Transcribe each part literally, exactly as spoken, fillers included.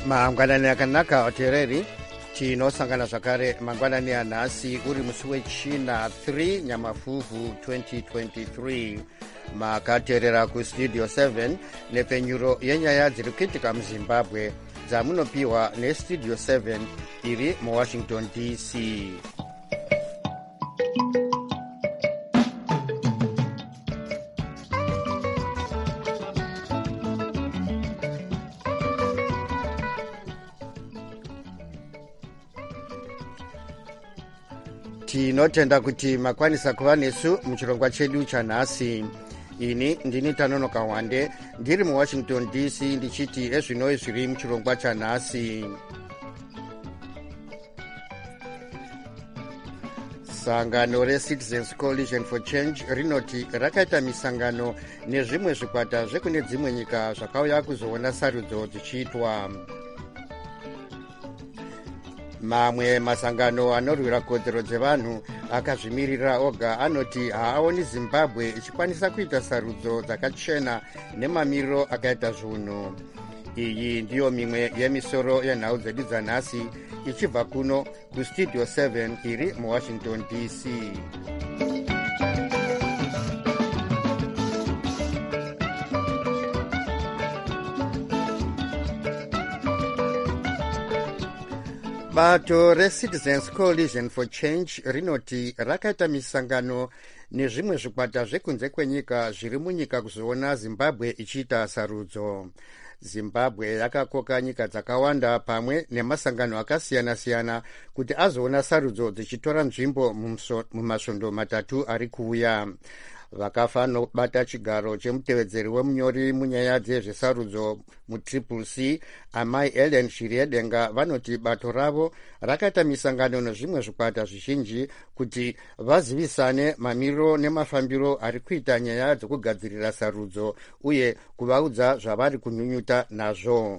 mangwanani akanaka wateereri, tinosangana zvakare mangwanani anhasi uri musi wechina three nyamafuvhu twenty twenty-three. Makateerera kustudio seven nepenyuro yenyaya dziri kuitika muzimbabwe dzamunopiwa nestudio seven iri muwashington D C. Tinotenda kuti makwanisa kuva nesu muchirongwa chedu chanhasi. Ini ndini Tanonoka Wande ndiri muwashington D C ndichiti ezvinoi zviri muchirongwa chanhasi. Sangano reCitizens Coalition for Change rinoti rakaita misangano nezvimwe zvikwata zvekune dzimwe nyika zvakauya kuzoona sarudzo dzichiitwa. Mamwe masangano anorwira kodzero dzevanhu akazvimirira oga anoti haaoni Zimbabwe ichikwanisa kuita sarudzo dzakachena nemamiriro akaita zvinhu. Iyi ndiyo mimwe yemisoro yenhau dzedu dzanhasi ichibva kuno kustudio seven iri muwashington D C. Bato reCitizens Coalition for Change rinoti rakaita misangano nezvimwe zvikwata zvekunze kwenyika zviri munyika kuzoona Zimbabwe ichiita sarudzo. Zimbabwe yakakoka nyika dzakawanda pamwe nemasangano akasiyana-siyana kuti azoona sarudzo dzichitora nzvimbo mumasvondo matatu ari kuuya. Vakafanobata chigaro chemutevedzeri wemunyori munyaya dzezvesarudzo mutriple C amai Ellen Shiryedenga vanoti bato ravo rakaita misangano nezvimwe zvikwata zvizhinji kuti vazivisane mamiriro nemafambiro ari kuita nyaya dzokugadzirira sarudzo uye kuvaudza zvavari kunyunyuta nazvo.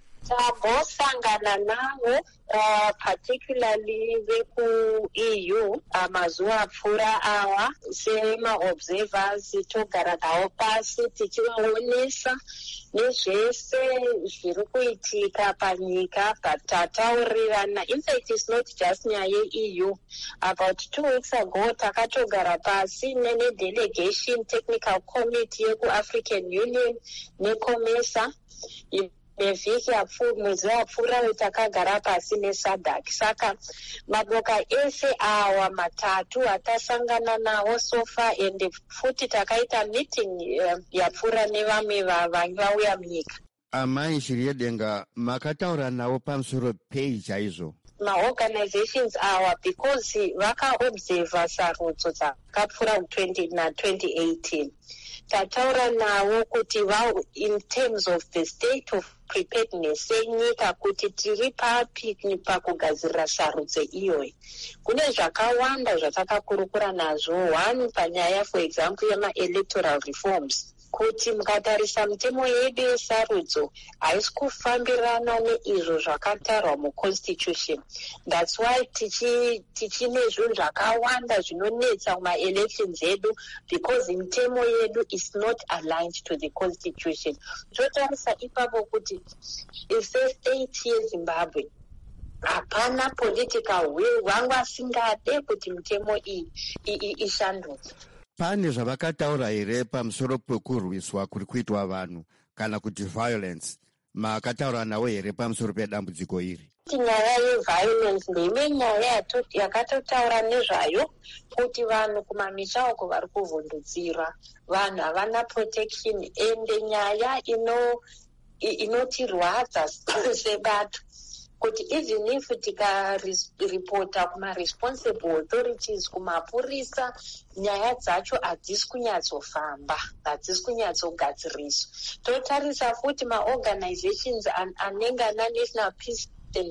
Tambosangana navo uh, particularly veku-E U uh, mazuva apfuura awa sema-observers togara navo pasi tichivaonesa nezvese zviri kuitika panyika tataurirana. In fact, it's not just nyaya ye-E U. About two weeks ago takatogara pasi nene-delegation technical committee yeku-African Union neCOMESA nevhiki mwedzi wapfuura takagara pasi neSADC. Saka maboka ese awa matatu atasangana nawo sofa ende futi takaita meeting uh, yapfuura nevamwe vauya munyika. Amai Shiryedenga, makataura nawo pamusoro pei chaizvo? Ma-organizations awa because vakaobserva sarudzo dzakapfuura na twenty eighteen. Tataura nawo kuti vau in terms of the state of preparedness senyika kuti tiri papi pakugadzirira sarudzo iyoyi. Kune zvakawanda zvatakakurukura nazvo. One panyaya for example yema-electoral reforms. Kuti mukatarisa mitemo yedu yesarudzo haisi kufambirana neizvo zvakatarwa muconstitution. That's why tichi tichine zvinhu zvakawanda zvinonetsa kuma-elections edu because mitemo yedu is not aligned to the constitution. Totarisa ipapo kuti se-state yeZimbabwe hapana political will wangu asingade kuti mitemo iyi ishanduke. Pane zvavakataura here pamusoro pekurwiswa kuri kuitwa vanhu kana kuti violence? Makataura nawo here pamusoro pedambudziko iri? Nyaya yeviolence ndeimwe nyaya yakatotaura nezvayo kuti vanhu kumamisha uko vari kuvhundutsira vanhu havana protection ende nyaya ino inotirwadza sebato kuti even if tikaripota kuma-responsible authorities kumapurisa nyaya dzacho hadzisi kunyatsofamba, hadzisi kunyatsogadziriswa. Totarisa futi ma-organizations anenge ana National Peace and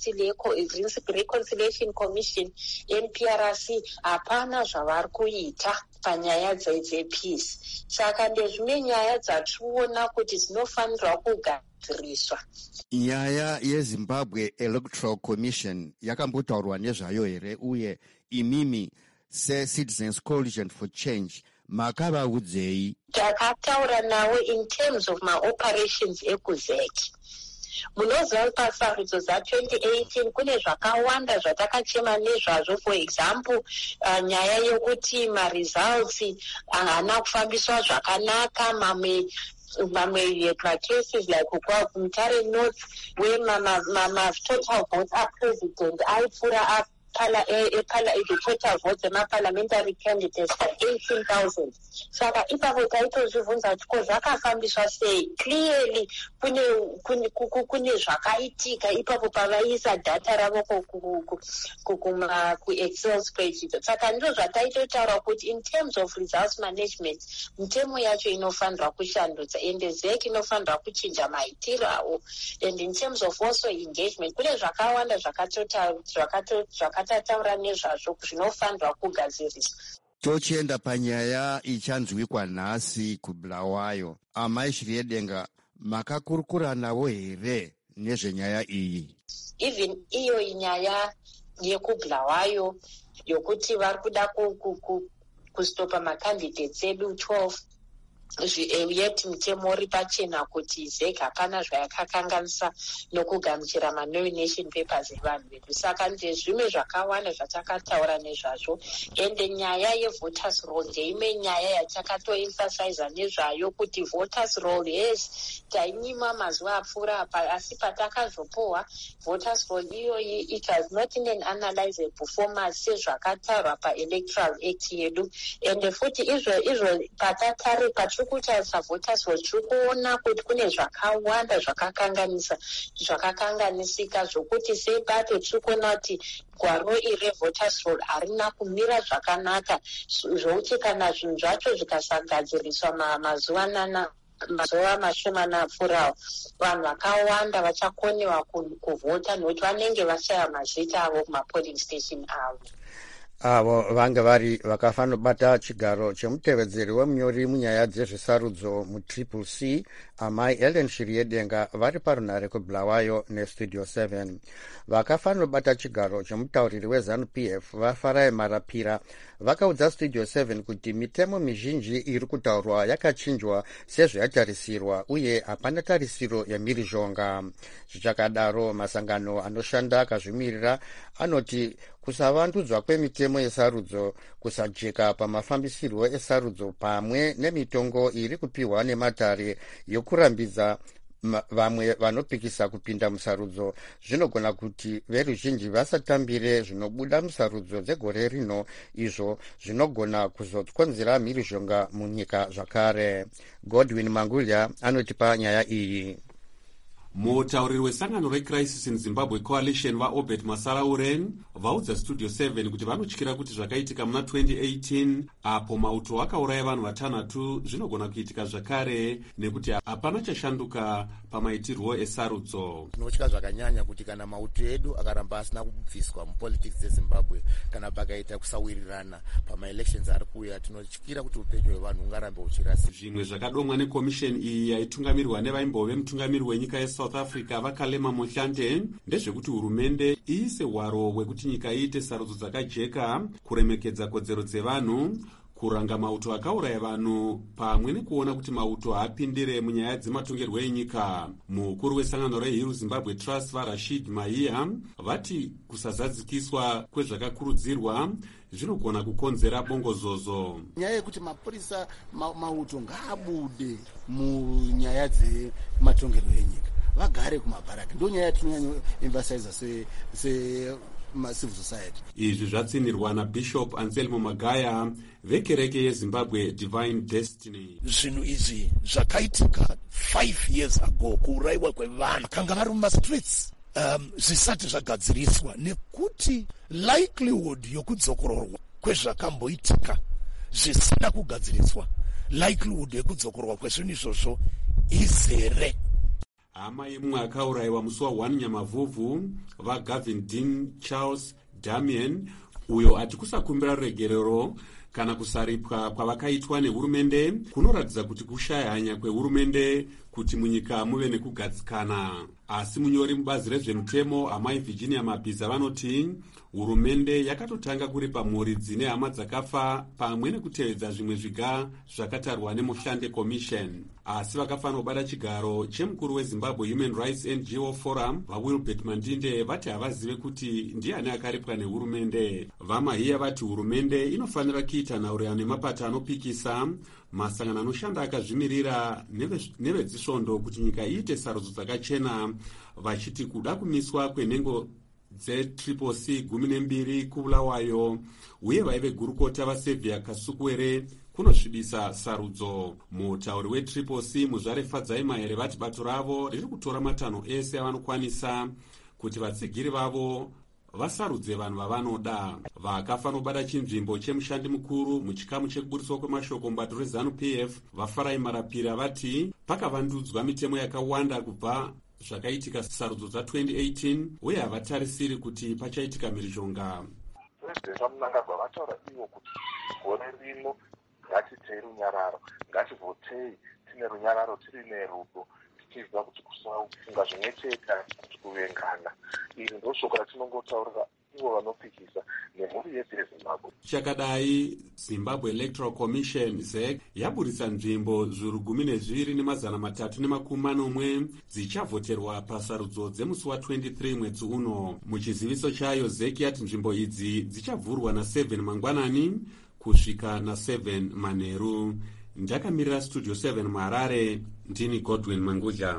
Reconciliation Commission N P R C hapana zvavari kuita panyaya dzepeace. Saka ndezvimwe nyaya dzationa kuti dzinofanirwa kugadziriswa. Nyaya yeZimbabwe Electoral Commission yakambotaurwa nezvayo here, uye imimi seCitizens Coalition for Change makavaudzei? Takataura nawo in terms of my operations ekuzeki. Munoziva pasarudzo dza twenty eighteen kune zvakawanda zvatakachema nezvazvo. For example, uh, nyaya yekuti ma-results haana kufambiswa zvakanaka, mamwe mamwe cases like Mutare North, where mama mama total votes are president aipfuura up Pala, a, pala, the total votes ema-parliamentary candidates for eighteen thousand. Saka ipapo taitozvibvunza kuti ko zvakafambiswa sei? Clearly kune kune kune zvakaitika ipapo pavaisa data ravo kuma ku-Excel spreadsheet. Saka ndizvo zvataitotaura kuti in terms of results management, mitemo yacho inofanirwa kushandudza ende Z E C inofanirwa kuchinja maitiro awo. And in terms of also engagement, kune zvakawanda zvakato tataura nezvazvo zvinofanirwa kugadziriswa. Tochienda panyaya ichanzwikwa nhasi kuBulawayo, amai Shiriedenga, makakurukuranavo here nezvenyaya iyi? Even iyo inyaya yekuBulawayo yokuti vari kuda kustopa macandidates edu twelve, yet mitemo uri pachena kuti Z E C hapana zvayakakanganisa nokugamuchira ma-nomination papers evanhu vedu. Saka ndezvimwe zvakawanda zvatakataura nezvazvo. Ende nyaya ye-voters roll ndeimwe nyaya yatakatoemphasiza nezvayo kuti voters roll, yes, tainyima mazuva apfuura apa, asi patakazopohwa voters roll iyoyi, it was not in an analyzable format sezvakataurwa pa-electoral act yedu. Ende futi izvo izvo patatari patri kutarisa voters roll tiri kuona kuti kune zvakawanda zvakakanganisa zvakakanganisika zvokuti sebato tiri kuona kuti gwaro iri revoters roll harina kumira zvakanaka, zvokuti kana zvinhu zvacho zvikasagadziriswa mazuva nana mazuva mashomana apfuurawo, vanhu vakawanda vachakonewa kuvhota nokuti vanenge vashaya mazita avo kumapolling station avo. Avo vange vari vakafanira kubata chigaro chemutevedzeri wemunyori munyaya dzezvesarudzo mutriple C, amai Ellen Shiriedenga, vari parunhare kuBulawayo nestudio seven. Vakafanira kubata chigaro chemutauriri weZANU-P F vaFarai Marapira vakaudza studio seven kuti mitemo mizhinji iri kutaurwa yakachinjwa sezvayatarisirwa uye hapana tarisiro yemhirizhonga. Zvichakadaro, masangano anoshanda akazvimirira anoti kusavandudzwa kwemitemo yesarudzo, kusajeka pamafambisirwo esarudzo pamwe nemitongo iri kupiwa nematare yokurambidza vamwe vanopikisa kupinda musarudzo zvinogona kuti veruzhinji vasatambire zvinobuda musarudzo dzegore rino, izvo zvinogona kuzokonzera mhirizhonga munyika zvakare. Godwin Mangulya anotipa nyaya iyi. Mutauriri wesangano reCrisis in Zimbabwe Coalition vaObert Masarauren vaudza Studio seven kuti vanotyira kuti zvakaitika muna twenty eighteen apo mauto akauraya vanhu vatanhatu zvinogona kuitika zvakare nekuti hapana chashanduka pamaitirwo esarudzo. Tinotya zvakanyanya kuti kana mauto edu akaramba asina kubviswa mupolitics dzeZimbabwe kana pakaita kusawirirana pamaelections ari kuuya, tinotyira kuti upenyu hwevanhu hungarambe huchirasika. Zvimwe zvakadomwa nekomisheni iyi yaitungamirwa nevaimbove mutungamiri wenyika yeSouth South Africa Vakalema Mohlante ndezvekuti hurumende iise hwaro hwekuti nyika iite sarudzo dzakajeka, kuremekedza kodzero dzevanhu, kuranga mauto akauraya vanhu pamwe nekuona kuti mauto haapindire munyaya dzematongerwo enyika. Mukuru wesangano reHill Zimbabwe Trust vaRashid Maiya vati kusazadzikiswa kwezvakakurudzirwa zvinogona kukonzera bongozozo. Nyaya yekuti mapurisa ma, mauto ngaabude munyaya dzematongerwo enyika, vagare kumabharaki, ndo nyaya yatinonyanya emphasize se se civil society. Izvi zvatsinirwa naBishop Anselmo Magaya vekereke yeZimbabwe Divine Destiny. Zvinhu izvi zvakaitika five years ago, kuuraiwa kwevanhu vakanga vari mumastreets, um, zvisati zvagadziriswa nekuti likelihood yokudzokororwa kwezvakamboitika zvisina kugadziriswa, likelihood yekudzokororwa kwezvinhu izvozvo izere. Hama yemumwe akaurayiwa musi wa1 Nyamavhuvhu vaGavin Dean Charles Damian, uyo ati kusakumbira ruregerero kana kusaripwa kwavakaitwa nehurumende kunoratidza kuti kushaya hanya kwehurumende kuti munyika muve nekugadzikana. Asi munyori mubazi rezvemutemo amai Virginia Mabhiza vanoti hurumende yakatotanga kuripa mhuri dzine hama dzakafa pamwe nekutevedza zvimwe zviga zvakatarwa neMushande Commission. Asi vakafanira kubata chigaro chemukuru weZimbabwe Human Rights N G O Forum vaWilbert Mandinde vati havazive kuti ndiani akaripwa nehurumende. Vamahiya vati hurumende inofanira kuita nhaurirano nemapato anopikisa, masangano anoshanda akazvimirira nevezvisvondo kuti nyika iite sarudzo dzakachena, vachiti kuda kumiswa kwenhengo dzetriple C gumi nembiri kuBulawayo uye vaive gurukota vaSevia Kasukuwere kunosvibisa sarudzo. Mutauri wetriple C Muzvare Fadzaimahare vati bato ravo riri kutora matanho ese avanokwanisa kuti vatsigiri vavo vasarudze vanhu vavanoda. Vakafanira kubata chinzvimbo chemushandi mukuru muchikamu chekuburiswa kwemashoko mubato reZANU P F vaFarai Marapira vati pakavandudzwa mitemo yakawanda kubva zvakaitika sarudzo dza twenty eighteen uye havatarisiri kuti pachaitika mhirizhonga. President vaMnangagwa vataura ivo kuti gore rino ngatitei runyararo, ngativhotei tine runyararo, tiri nerudo, tichiziva kuti kusafunga zvimwe chete kuti kuvengana. Iri ndo shoko ratinongotaurira ivo vanopikisa nemhuri yedu yeZimbabwe. Chakadai Zimbabwe Electoral Commission Z E C yaburitsa nzvimbo zviuru gumi nezviviri nemazana matatu nemakumi manomwe dzichavhoterwa pasarudzo dzemusi wa23 mwedzi uno. Muchiziviso chayo Z E C yati nzvimbo idzi dzichavhurwa na7 mangwanani kusvika na7 manheru. Ndakamirira Studio seven muHarare, ndini Godwin Manguja.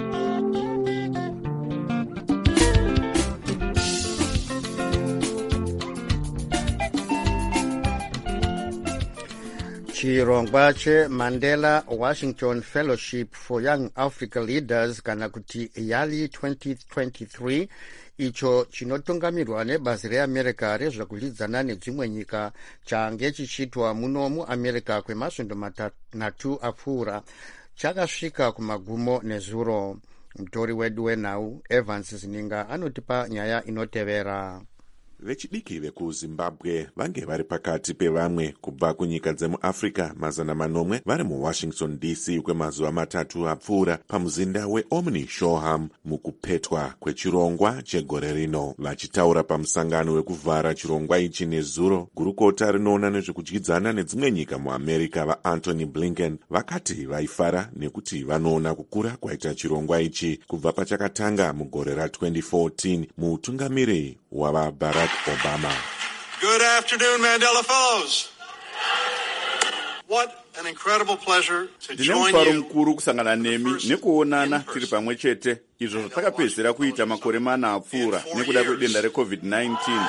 chirongwa cheMandela Washington Fellowship for Young Africa Leaders kana kuti YALI twenty twenty-three icho chinotungamirwa nebazi reAmerica rezvekudyidzana nedzimwe nyika change chichitwa muno muAmerica kwemasvondo matanhatu apfuura chakasvika kumagumo nezuro. Mutori wedu wenhau Evans Zininga anotipa nyaya inotevera. Vechidiki vekuZimbabwe vange vari pakati pevamwe kubva kunyika dzemuAfrica mazana manomwe vari muWashington D C kwemazuva matatu apfuura pamuzinda weOmni Shoreham mukupetwa kwechirongwa chegore rino. Vachitaura pamusangano wekuvhara chirongwa ichi nezuro, gurukota rinoona nezvekudyidzana nedzimwe nyika muAmerica vaAntony Blinken vakati vaifara nekuti vanoona kukura kwaita chirongwa ichi kubva pachakatanga mugore ra twenty fourteen muutungamiri wava Barack Obama. Good afternoon, Mandela Fellows. What an incredible pleasure to join you. Mukuru kusangana nemi nekuonana tiri pamwe chete izvo zvatakapedzera kuita makore mana apfuura nekuda kwedenda reCovid nineteen.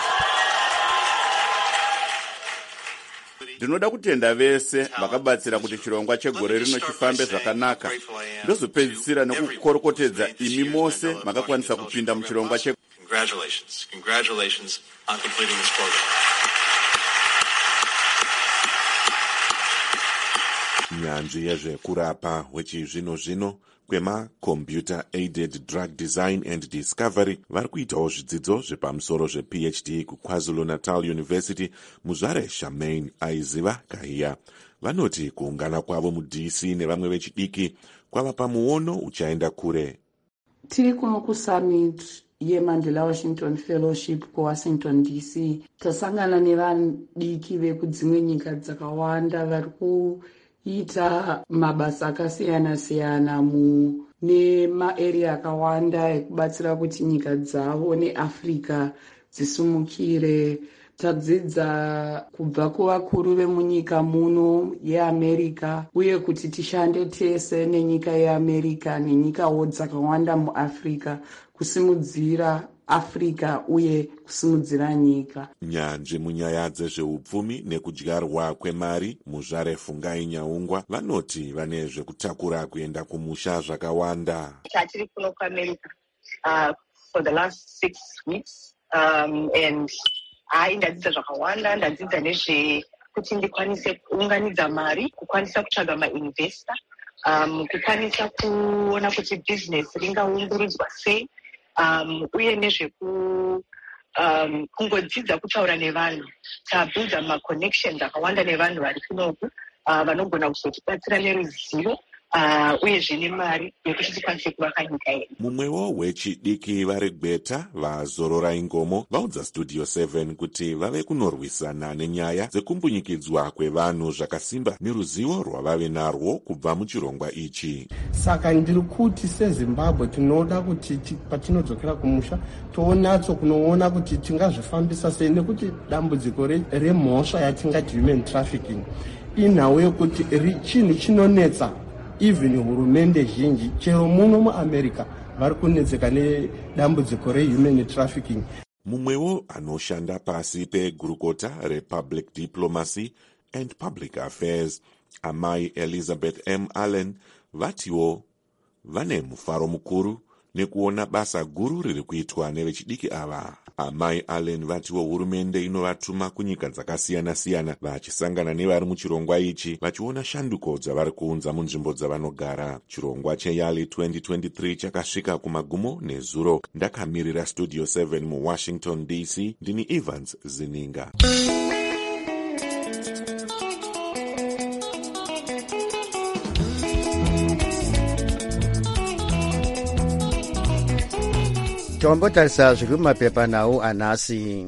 Ndinoda kutenda vese vakabatsira kuti chirongwa chegore rino chifambe zvakanaka. Ndozopedzisira nekukorokotedza imi mose makakwanisa kupinda muchirongwa che. Congratulations. Congratulations on completing this program. Nyanzvi yezvekurapa wechizvino zvino kwema Computer Aided Drug Design and Discovery vari kuitawo zvidzidzo zvepamusoro zvePhD kuKwaZulu Natal University. Muzvare Shamaine aiziva Kahiya vanoti kuungana kwavo muD C nevamwe vechidiki kwava pamuono uchaenda kure. Tiri kuno kusummit yeMandela Washington Fellowship kuWashington D C tasangana nevadiki vekudzimwe nyika dzakawanda vari kuita mabasa akasiyana siyana mu nemaarea akawanda ekubatsira kuti nyika dzavo neAfrica dzisumukire. Tadzidza kubva kuvakuru vemunyika muno yeAmerica uye kuti tishande tese nenyika yeAmerica nenyikawo dzakawanda muAfrica kusimudzira Africa uye kusimudzira nyika. Nyanzvi munyaya dzezveupfumi nekudyarwa kwemari Muzvare Fungai Nyaungwa vanoti vane zvekutakura kuenda kumusha zvakawanda. Tiri kuno kuAmerica uh, for the last six weeks um, and hai ndadzidza zvakawanda, ndadzidza nezve kuti ndikwanise kuunganidza mari, kukwanisa kutsvaga mainvesta, um, kukwanisa kuona kuti business ringaumburudzwa sei, um, uye nezveku um, kungodzidza kutaura nevanhu. Tabuilda maconnections akawanda nevanhu vari kunoku uh, vanogona kuzotibatsira neruzivo uh, uye zvine mari yekuti tikwanise kuvaka nyika yedu. Mumwewo wechidiki vari Gweta vaZorora Ingomo vaudza Studio seven kuti vave kunorwisana nenyaya dzekumbunyikidzwa kwevanhu zvakasimba neruzivo rwavave narwo kubva muchirongwa ichi. Saka ndiri kuti seZimbabwe tinoda kuti patinodzokera kumusha toonatso kunoona kuti tingazvifambisa sei, nekuti dambudziko remhosva yatingati human trafficking inhau yekuti chinhu chinonetsa even hurumende zhinji, chero muno muAmerica vari kunetseka nedambudziko rehuman trafficking. Mumwewo anoshanda pasi pegurukota republic diplomacy and public affairs, Amai Elizabeth M. Allen, vatiwo vane mufaro mukuru nekuona basa guru riri kuitwa nevechidiki ava. Amai Allen vatiwo hurumende inovatuma kunyika dzakasiyana-siyana vachisangana nevari muchirongwa ichi vachiona shanduko dzavari kuunza munzvimbo dzavanogara. Chirongwa cheYali twenty twenty-three chakasvika kumagumo nezuro. Ndakamirira Studio seven muWashington D C, ndini Evans Zininga. tombotarisa zviri mumapepa nawo anhasi.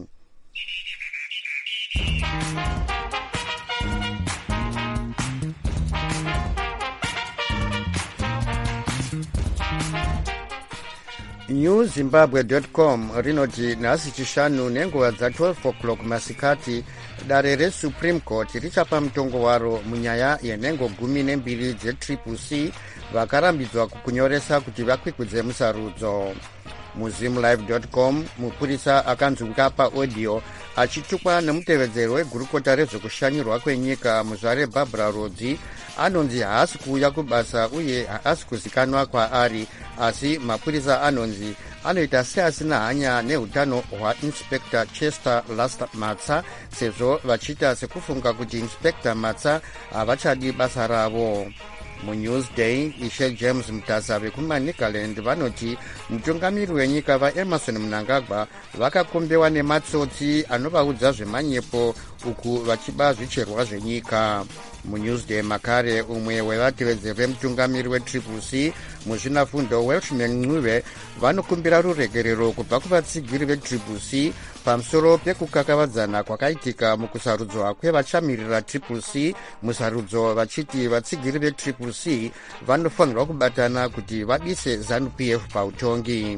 new zimbabwe dot com rinoti nhasi chishanu nenguva dza12 o'clock masikati dare resupreme court richapa mutongo waro munyaya yenhengo gumi nembiri dzetriple c vakarambidzwa kunyoresa kuti vakwikwidze musarudzo. muzimlive dot com mupurisa akanzwika paaudio achitukwa nemutevedzeri wegurukota rezvekushanyirwa kwenyika muzvare Barbara Rodzi anonzi haasi kuuya kubasa uye haasi kuzikanwa kwaari, asi mapurisa anonzi anoita seasina hanya neutano hwainspector Chester Last Matsa sezvo vachiita sekufunga kuti inspector Matsa havachadi basa ravo. muNewsday ishe James Mutasa vekumaNicaland vanoti mutungamiri wenyika vaEmerson Mnangagwa vakakombewa nematsotsi anovaudza zvemanyepo uku vachiba zvicherwa zvenyika. muNewsday makare umwe wevatevedzeri vemutungamiri wetriple c muzvinafundo Welshman Ncube vanokumbira ruregerero kubva kuvatsigiri vetriple c pamusoro pekukakavadzana kwakaitika mukusarudzwa kwevachamirira triple c musarudzo, vachiti vatsigiri vetriple c vanofanirwa kubatana kuti vadise ZANU P F pautongi.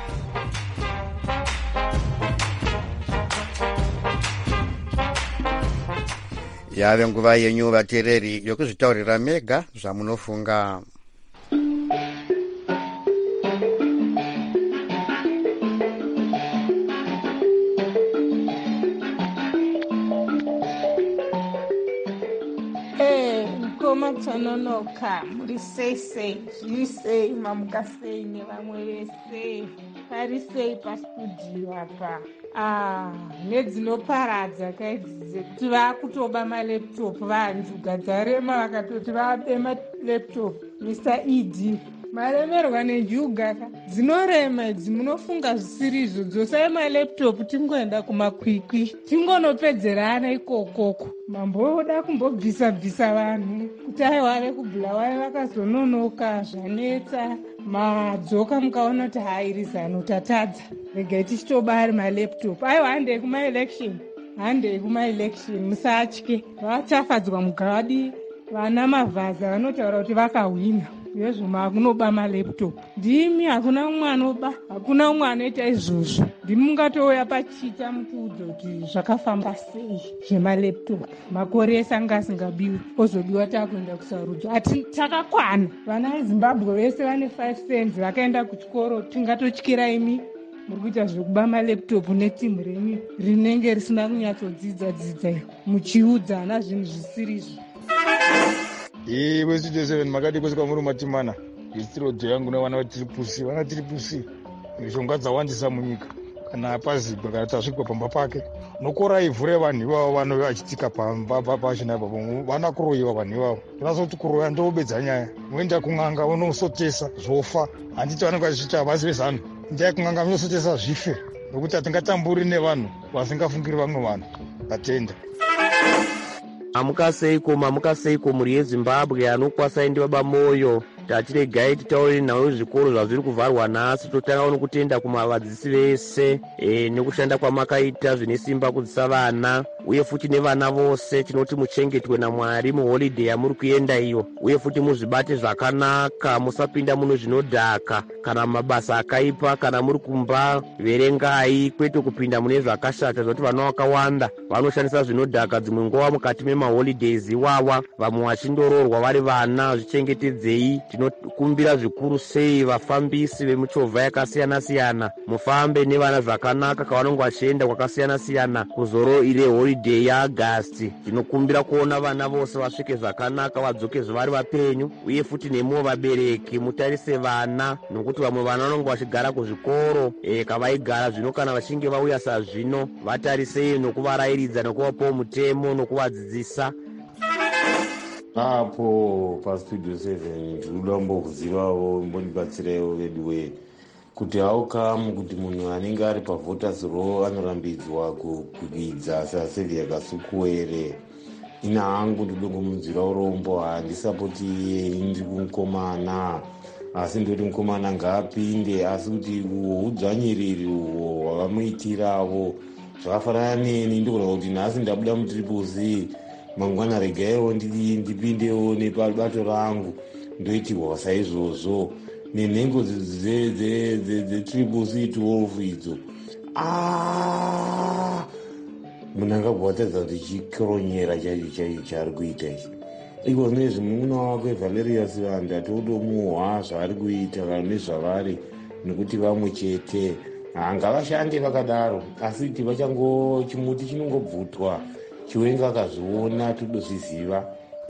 yave nguva yenyu vateereri yokuzvitaurira mega zvamunofunga. mukoma tsanonoka muri sei sei, zviri sei, mamuka sei nevamwe vese, pari sei pastudio apa. Ah, nedzinoparadza kaidzi kuti vakutoba maleptop vantu gadzarema vakatoti vabe maleptop. Mister Ed maremerwa nenjuga dzinorema idzi munofunga zvisirizo, dzosai maleptop tingoenda kumakwikwi tingonopedzerana ikokoko. mamboda kumbobvisa bvisa vanhu kuti aiwave kubhulawayo vakazononoka zvanetsa madzoka mukaona kuti hairi zano tatadza regai tichitoba ari maleptop. aiwa handei kumaelection, handei kumaelection, musatye. vatafadzwa mugadi vana mavhaza vanotaura kuti vakahwina yezvuma kunoba maleptop. ndimi hakuna umwe anoba, hakuna umwe anoita izvozvo. ndimi mungatouya pachita mukuudza kuti zvakafamba sei zvemaleptop. makore ese anga asingabiwi ozobiwa takuenda kusarudzo. ati takakwana. vana vezimbabwe vese vane five cents vakaenda kuchikoro. tingatotyira imi muri kuita zvekuba maleptop netimu renyu rinenge risina kunyatsodzidza dzidza muchiudzana zvinhu zvisirizvo. iwe Studio seven makadi kweseka muri matimana isirodho yangu nevana vatiripusi vana tiripusi mishonga dzawandisa munyika. kana apazigwa kana tasvikwa pamba pake nokora ivhu revanhu ivavo vano vachitika pamba pachina ipapo vana kuroyiwa vanhu ivavo. tinazoti kuroya ndoobedza nyaya. moenda kung'anga unosotesa zvofa. handiti vanenge vachiita havasi vezano. ndai kung'anga munosotesa zvife nokuti hatingatamburi nevanhu vasingafungiri vamwe vanhu. tatenda. amukaseiko mamukaseiko muri yezimbabwe anokwasai ndi baba moyo tatiregai titaure nhau zvikoro zvazviri kuvharwa nhasi totanga nokutenda kumavadzidzisi vese e, nekushanda kwamakaita zvine simba kudzisa vana uye futi nevana vose tinoti muchengetwe namwari muholidheyi yamuri kuenda iyo uye futi muzvibate zvakanaka musapinda muno zvinodhaka kana mabasa akaipa kana muri kumba verengai kwete kupinda mune zvakashata zvokuti vana vakawanda vanoshandisa zvinodhaka dzimwe nguva mukati memaholidays iwawa vamwe vachindororwa vari vana zvichengetedzei tinokumbira zvikuru sei vafambisi vemuchovha yakasiyana-siyana mufambe nevana zvakanaka kavanonge vachienda kwakasiyana-siyana kuzoro ire holiday yaagasti tinokumbira kuona vana vose vasvike zvakanaka vadzoke zvavari vapenyu uye futi nemuwo vabereki mutarise vana nokuti vamwe vana vanonge vachigara kuzvikoro e, kavaigara zvino kana vachinge vauya sazvino vatarisei nokuvarayiridza nokuvapawo mutemo nokuvadzidzisa. Apo pastudio seven ndinoda kumbokuzivawo mbondibatsiraiwo vedu we kuti haukamu kuti munhu anenge ari pavoters row anorambidzwa kukwidza sasevhi kasukuwere ina hangu ndinoda kumudzira urombo handisapoti iye ndiri kumukomana asi ndoti mukomana ngaapinde asi kuti udzvanyiriri uhwo hwavamuitiravo zvakafanana neni ndikuda kuti nhasi ndabuda mutripuzi mangwana regaiwo ndipindewo nepabato rangu ndoitirwa saizvozvo nenhengo dzetripusi twelve idzo munhu angagwatadza kuti chikoronyera chaicho chaicho chaari kuita ichi iko zvinezvi mununa wako evalerius vanda totomuhwa zvaari kuita vanhu nezvavari nekuti vamwe chete ngavashande vakadaro asi kuti vachango chimuti chinongobvutwa chiwenga akazviona todozviziva.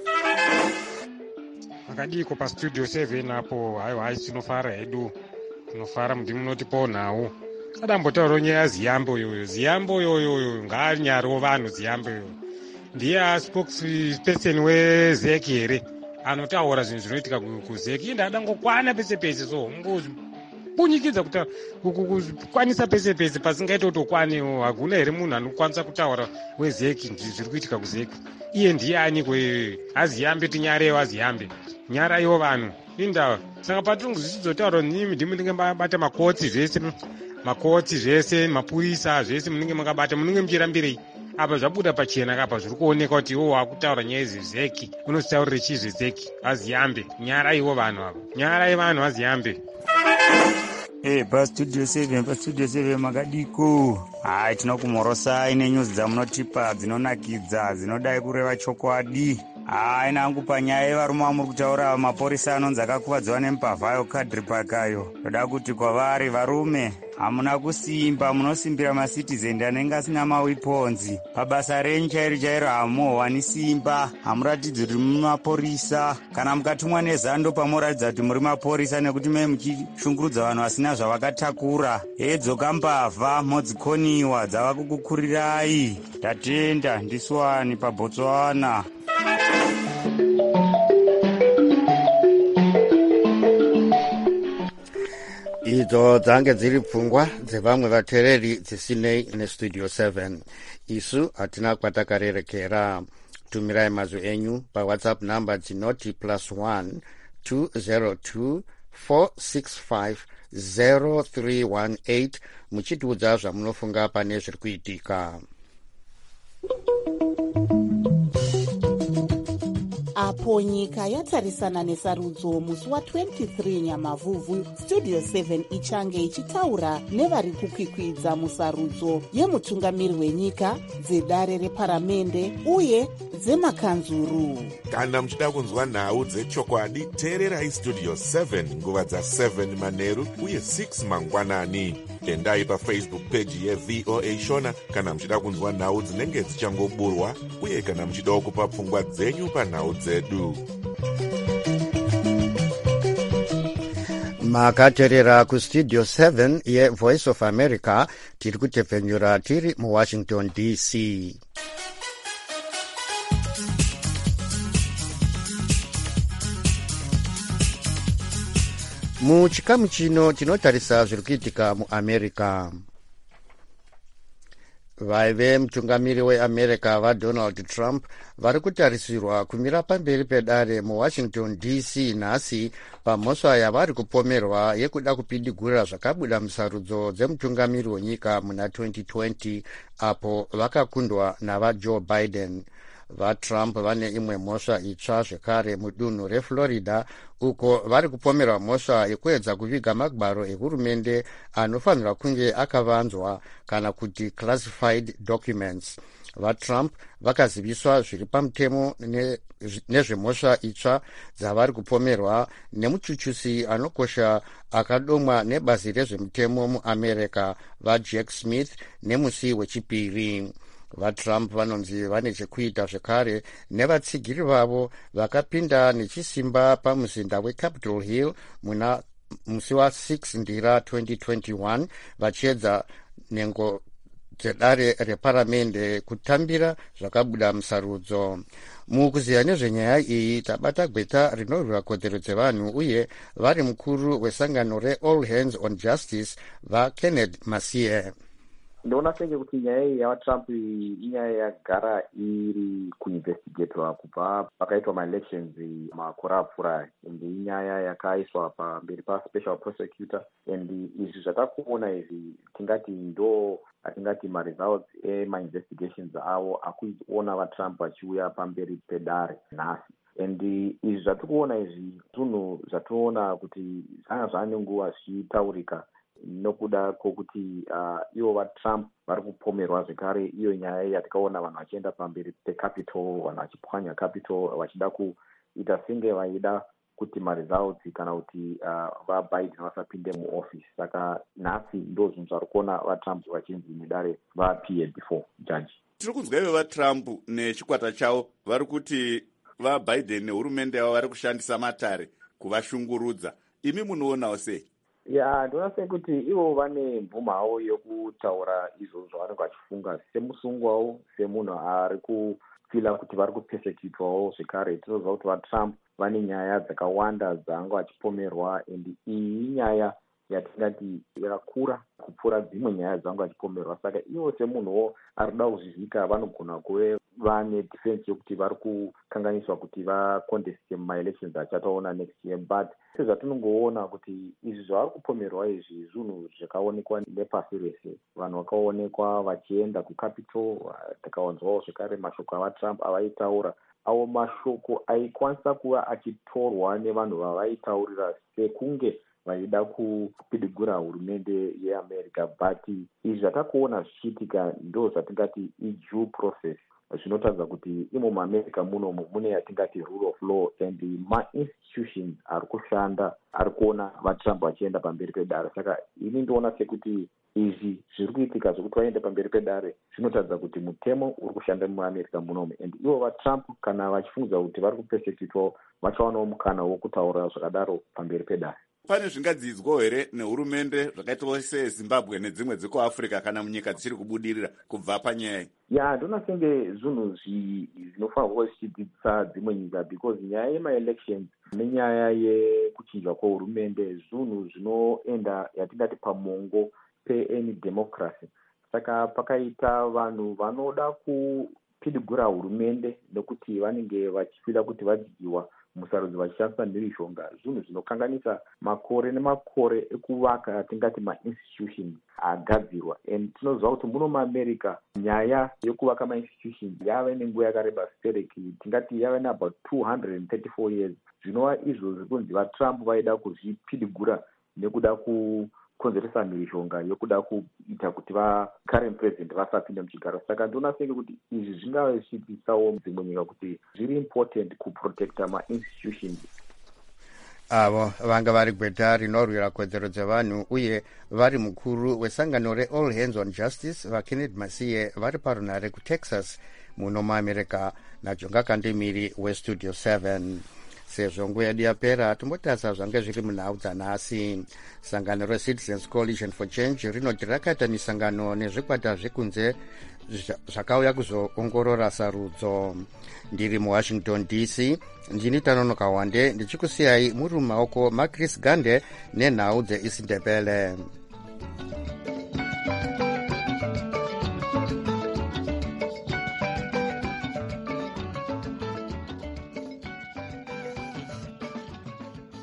Akadiko pastudio seven apo haiwa hai tinofara hedu tinofara mundi munotipawo nhau adambotaurawo nyaya yaziyambo yoyo ziyambo yoyo ngaanyariwo vanhu ziyambo yoyo ndiye spokesperson wezeki here anotaura zvinhu zvinoitika kuzeki iye ndadangokwana pese pese so bunyikidza kukwanisa pese pese pasingaita kutokwanewo hakuna here munhu anokwanisa kutaura wezeki zviri kuitika kuzeki iye ndiye anyikwe haziyambe tinyarewo haziyambe nyara iwo vanhu inda saka patungu zvichizotaura nimi ndimi ndinge mbabata makotsi zvese makotsi zvese mapurisa zvese munenge makabata munenge muchirambirei apa zvabuda pachena kapa zviri kuoneka kuti iwo wakutaura nyaya zezeki unositaurire chii zvezeki haziyambe nyara iwo vanhu ava nyara yevanhu haziyambe. Hey, pastudio seven pastudio seven makadiko hai tinokumorosai nenyuzi dzamunotipa dzinonakidza dzinodai kureva chokwadi hai nangu panyaya yevarume vamuri kutaura mapurisa anonzi akakuvadzwa nemupavhayo kadhiripakayo ndoda kuti kwavari varume hamuna kusimba munosimbira masitizeni anenge asina mawiponzi pabasa renyu chairo chairo hamuhwani simba hamuratidzi kuti muri mapurisa kana mukatumwa nezando pamuratidza kuti muri mapurisa nekuti mai muchishungurudza vanhu vasina zvavakatakura hedzoka mbavha modzikoniwa dzava kukukurirai tatenda ndiswani pabotswana. idzo dzange dziri pfungwa dzevamwe vateereri dzisinei nestudio seven isu hatina kwatakarerekera tumirai mazwi enyu pawhatsapp number dzinoti plus one two zero two four six five zero three one eight muchitiudza zvamunofunga pane zviri kuitika. apo nyika yatarisana nesarudzo musi wa-twenty-three nyamavhuvhu studio seven ichange ichitaura nevari kukwikwidza musarudzo yemutungamiri wenyika dzedare reparamende uye dzemakanzuru. kana muchida kunzwa nhau dzechokwadi teererai studio seven nguva dza-seven manheru uye six mangwanani. endai pafacebook page yevoa shona kana muchida kunzwa nhau dzinenge dzichangoburwa uye kana muchidawo kupa pfungwa dzenyu panhau dzedu. makateerera kustudio seven yevoice of america tiri kutepfenyura tiri muwashington D C. muchikamu chino tinotarisa zviri kuitika muamerica. vaive mutungamiri weamerica vadonald trump vari kutarisirwa kumira pamberi pedare muwashington D C nhasi pamhosva yavari kupomerwa yekuda kupidigura zvakabuda musarudzo dzemutungamiri wenyika muna twenty twenty apo vakakundwa navajoe biden. vatrump vane imwe mhosva itsva zvekare mudunhu reflorida uko vari kupomerwa mhosva yekuedza kuviga magwaro ehurumende anofanirwa kunge akavanzwa kana kuti classified documents. vatrump vakaziviswa zviri pamutemo nezvemhosva itsva dzavari kupomerwa nemuchuchusi anokosha akadomwa nebazi rezvemutemo muamerica vajack smith nemusi wechipiri. vatrump vanonzi vane chekuita zvekare nevatsigiri vavo vakapinda nechisimba pamuzinda weCapitol Hill muna musi wa6 ndira twenty twenty-one vachiedza nhengo dzedare reparamende kutambira zvakabuda musarudzo. mukuziya nezvenyaya iyi tabata gweta rinorwira kodzero dzevanhu uye vari mukuru wesangano reAll Hands on Justice vaKenneth Masie. ndoona senge kuti nyaya iyi yavatrump inyaya yagara iri kuinvestigatorwa kubva pakaitwa maelections makore apfuura and inyaya yakaiswa pamberi paspecial prosecutor and izvi zvatakuona izvi tingati ndo atingati maresults emainvestigations avo akuona vatrump vachiuya pamberi pedare nhasi and izvi zvatikuona izvi zvinhu zvatoona kuti zvanga zvane nguva zvichitaurika nokuda kwokuti uh, ivo vatrump vari kupomerwa zvekare iyo nyaya yatikaona vanhu vachienda pamberi peCapitol vanhu vachipwanya Capitol vachida kuita senge vaida kuti maresults kana kuti uh, vabiden vasapinde muoffice. Saka nhasi ndo zvinhu zvari kuona vatrump vachinzi nedare vaappear before judge. tiri kunzwa ivo vatrump nechikwata chavo vari kuti vabiden nehurumende yavo vari kushandisa matare kuvashungurudza. imi munoonawo sei? ya ndinoona sekuti ivo vane mvumo yavo yokutaura izvo zvavanenge vachifunga semusungwawo semunhu ari kufila kuti vari kupesekitwawo zvekare. tinoziva kuti vatrump vane nyaya dzakawanda dzaanga vachipomerwa and iyi nyaya yatingati yakakura kupfuura dzimwe nyaya dzaanga vachipomerwa. saka ivo semunhuwo ari kuda kuzvivhika vanogona kuve vane defense yokuti vari kukanganiswa kuti vaconteste mumaelections achataona next year. But sezvatinongoona kuti izvi zvavari kupomerwa izvi zvinhu zvakaonekwa nepasi rese. vanhu vakaonekwa vachienda kuCapitol. takawanzwawo zvekare mashoko avatrump avaitaura avo mashoko aikwanisa kuva achitorwa nevanhu vavaitaurira sekunge vaida kupidigura hurumende yeamerica. But izvi zvatakuona zvichiitika ndo zvatingati idue process zvinotaridza kuti imo muamerica munomu mune yatingati rule of law and mainstitutions ari kushanda ari kuona vatrump vachienda pamberi pedare. saka ini ndoona sekuti izvi zviri kuitika zvekuti vaende pamberi pedare zvinotaridza kuti mutemo uri kushanda muamerica munomu and ivo vatrump kana vachifungudza kuti vari kupesekitwawo vachaonawo mukana wokutaura zvakadaro pamberi pedare. pane zvingadzidzwawo here nehurumende zvakaitawo sezimbabwe nedzimwe dzekuafrica kana munyika dzichiri kubudirira kubva panyaya iyi? ya ndinoona senge zvinhu zvinofanirwa kuva zvichidzidzisa dzimwe nyika because nyaya yemaelections nenyaya yekuchinjwa kwehurumende zvinhu zvinoenda yatingati pamongo peany democracy. saka pakaita vanhu vanoda kupidigura hurumende nekuti vanenge vachifida kuti vadyiwa musarudzo vachishandisa mhirishonga zvinhu zvinokanganisa makore nemakore ekuvaka atingati mainstitutions agadzirwa. and tinoziva kuti muno muamerica nyaya yekuvaka mainstitutions yava nenguva yakareba sitereki tingati yava neabout two hundred thirty-four years. zvinova izvo zvekunzi vatrump vaida kuzvipidigura nekuda kukonzeresa mhirishonga yokuda kuita kuti vacurrent president vasapinde muchigaro. saka ndinoona senge kuti izvi zvingava zvichidzidzisawo dzimwe nyika kuti zviri important kuprotecta mainstitutions. avo vanga vari gweta rinorwira kodzero dzevanhu uye vari mukuru wesangano reAll Hands on Justice vaKenneth Masie vari parunhare kuTexas muno muamerica najonga kandemiri westudio seven. sezvo nguva yedu yapera tombotarisa zvange zviri munhau dzanhasi. sangano reCitizens Coalition for Change rinoti rakaita misangano nezvikwata zvekunze zvakauya kuzoongorora sarudzo. ndiri muwashington D C ndini Tanonoka Wande ndichikusiyai muri mumaoko maChris Gande nenhau dzeIsindebele.